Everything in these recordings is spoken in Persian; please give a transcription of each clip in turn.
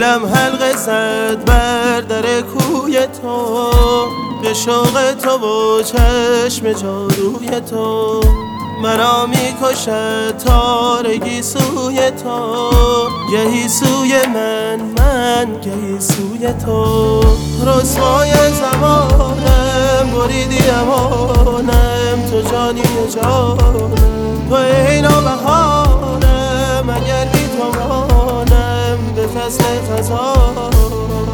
میرم حلقه زد بر در کوی تو، به شوق تو و چشم جاروی تو. مرا میکشد تارگی سوی تو، گهی سوی من گهی سوی تو. رسوای زمانم بریدی امانم، تو جانی جانم، تو عین و بهانم. اگر بی تو مانم به فصل خزانم،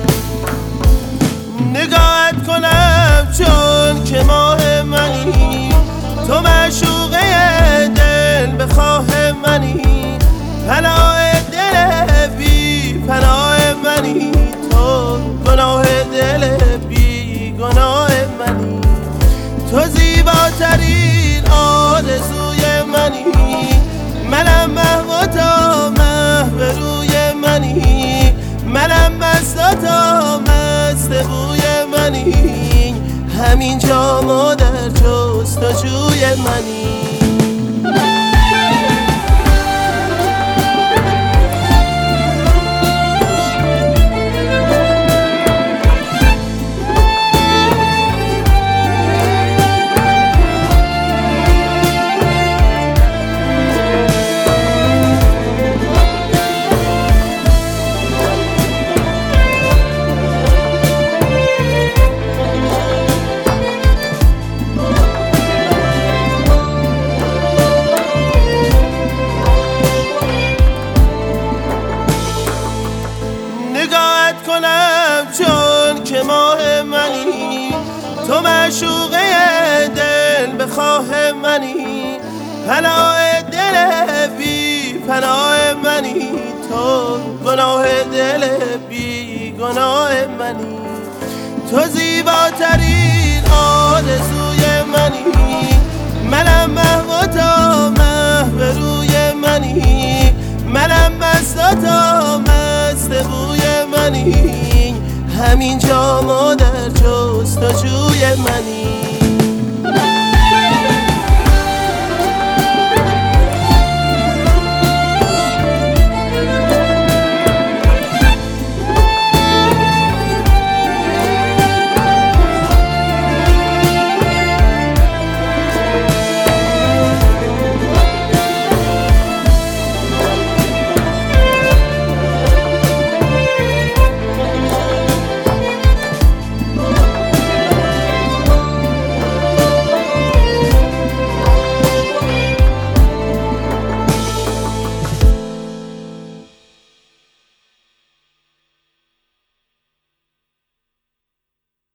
نگاهت کنم چون که ماه منی، تو معشوقه دل بخواه منی. پناه دل بی پناه منی، تو گناه دل بی گناه منی. تو زیباترین آرزوی منی، منم محو تا محو روی منی. منم مست تا مست بوی منی، همین جا ما در جستجوی منی. نگاهت کنم چون که ماه منی، تو معشوقه دل بخواه منی. پناه دل بی پناه منی، تو گناه دل بی گناه منی. تو زیباترین آرزوی منی، منم محو تا محو روی منی. منم مست تا مست بوی منی، همین جا ما در جستجوی منی.